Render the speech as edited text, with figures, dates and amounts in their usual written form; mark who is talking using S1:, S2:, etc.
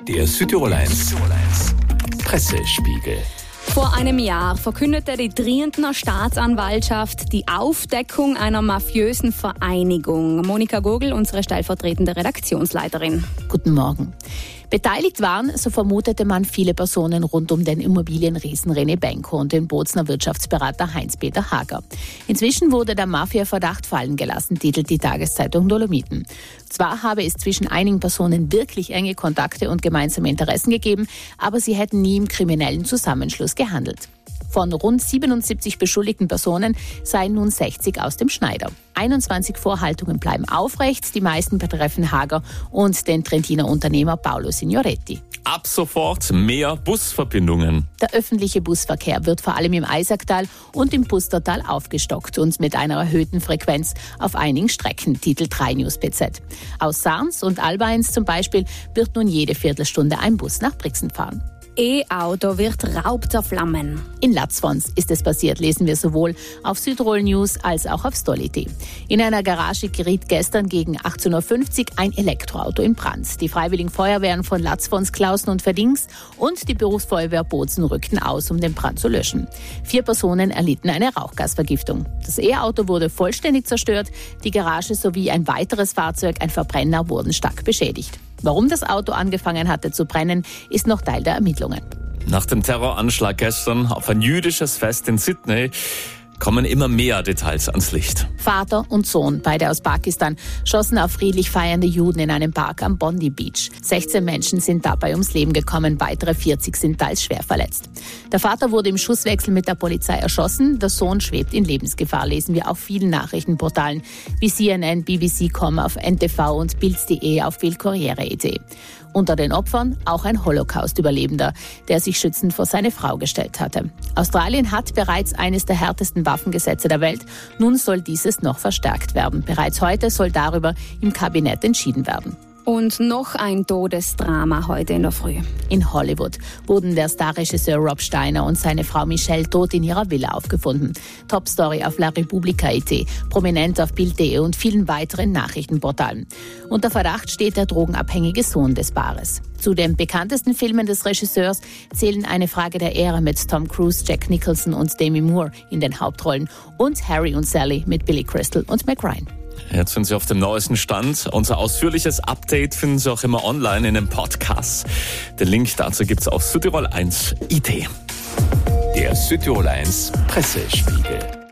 S1: Der Südtirol 1 Pressespiegel.
S2: Vor einem Jahr verkündete die Triedener Staatsanwaltschaft die Aufdeckung einer mafiösen Vereinigung. Monika Gogel, unsere stellvertretende Redaktionsleiterin.
S3: Guten Morgen. Beteiligt waren, so vermutete man, viele Personen rund um den Immobilienriesen René Benko und den Bozner Wirtschaftsberater Heinz-Peter Hager. Inzwischen wurde der Mafia-Verdacht fallen gelassen, titelt die Tageszeitung Dolomiten. Zwar habe es zwischen einigen Personen wirklich enge Kontakte und gemeinsame Interessen gegeben, aber sie hätten nie im kriminellen Zusammenschluss gehandelt. Von rund 77 beschuldigten Personen seien nun 60 aus dem Schneider. 21 Vorhaltungen bleiben aufrecht, die meisten betreffen Hager und den Trentiner Unternehmer Paolo Signoretti.
S4: Ab sofort mehr Busverbindungen.
S3: Der öffentliche Busverkehr wird vor allem im Eisacktal und im Pustertal aufgestockt und mit einer erhöhten Frequenz auf einigen Strecken, titelt 3 News BZ. Aus Sarns und Albains zum Beispiel wird nun jede Viertelstunde ein Bus nach Brixen fahren.
S2: E-Auto wird Raub der Flammen.
S3: In Latzfons ist es passiert, lesen wir sowohl auf Südtirol News als auch auf Stolli.de. In einer Garage geriet gestern gegen 18.50 Uhr ein Elektroauto in Brand. Die Freiwilligen Feuerwehren von Latzfons, Klausen und Verdings und die Berufsfeuerwehr Bozen rückten aus, um den Brand zu löschen. 4 Personen erlitten eine Rauchgasvergiftung. Das E-Auto wurde vollständig zerstört, die Garage sowie ein weiteres Fahrzeug, ein Verbrenner, wurden stark beschädigt. Warum das Auto angefangen hatte zu brennen, ist noch Teil der Ermittlungen.
S4: Nach dem Terroranschlag gestern auf ein jüdisches Fest in Sydney kommen immer mehr Details ans Licht.
S3: Vater und Sohn, beide aus Pakistan, schossen auf friedlich feiernde Juden in einem Park am Bondi Beach. 16 Menschen sind dabei ums Leben gekommen, weitere 40 sind teils schwer verletzt. Der Vater wurde im Schusswechsel mit der Polizei erschossen, der Sohn schwebt in Lebensgefahr, lesen wir auf vielen Nachrichtenportalen wie CNN, BBC.com, auf NTV und Bild.de, auf Corriere.it. Unter den Opfern auch ein Holocaust-Überlebender, der sich schützend vor seine Frau gestellt hatte. Australien hat bereits eines der härtesten Waffengesetze der Welt. Nun soll dieses noch verstärkt werden. Bereits heute soll darüber im Kabinett entschieden werden.
S2: Und noch ein Todesdrama heute in der Früh.
S3: In Hollywood wurden der Starregisseur Rob Steiner und seine Frau Michelle tot in ihrer Villa aufgefunden. Top-Story auf La Repubblica.it, prominent auf Bild.de und vielen weiteren Nachrichtenportalen. Unter Verdacht steht der drogenabhängige Sohn des Paares. Zu den bekanntesten Filmen des Regisseurs zählen Eine Frage der Ehre mit Tom Cruise, Jack Nicholson und Demi Moore in den Hauptrollen und Harry und Sally mit Billy Crystal und Meg Ryan.
S4: Jetzt sind Sie auf dem neuesten Stand. Unser ausführliches Update finden Sie auch immer online in den Podcasts. Den Link dazu gibt's auf Südtirol 1 IT.
S1: Der Südtirol 1 Pressespiegel.